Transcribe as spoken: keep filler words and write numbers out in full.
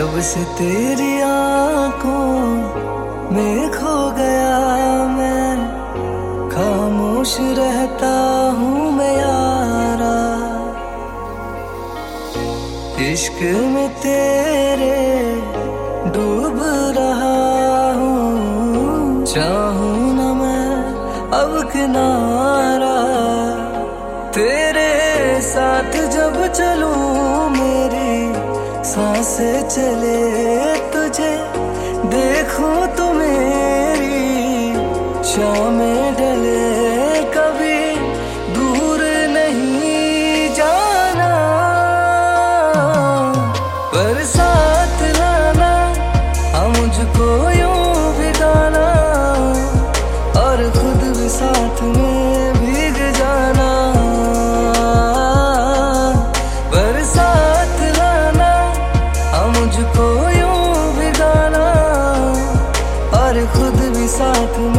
जब से तेरी आंखों में खो गया मैं, खामोश रहता हूँ मैं यारा। इश्क में तेरे डूब रहा हूँ, चाहूँ ना मैं अब किनारा। तेरे साथ जब चलूं मेरी सांसें चले, तुझे देखूं तो मेरी शामें ढले। कभी दूर नहीं जाना, पर साथ लाना हाँ मुझको यूं भी गाना, और खुद भी साथ में भीग जाना। पर साथ लाना हाँ मुझको यूं भी गाना, और खुद भी साथ में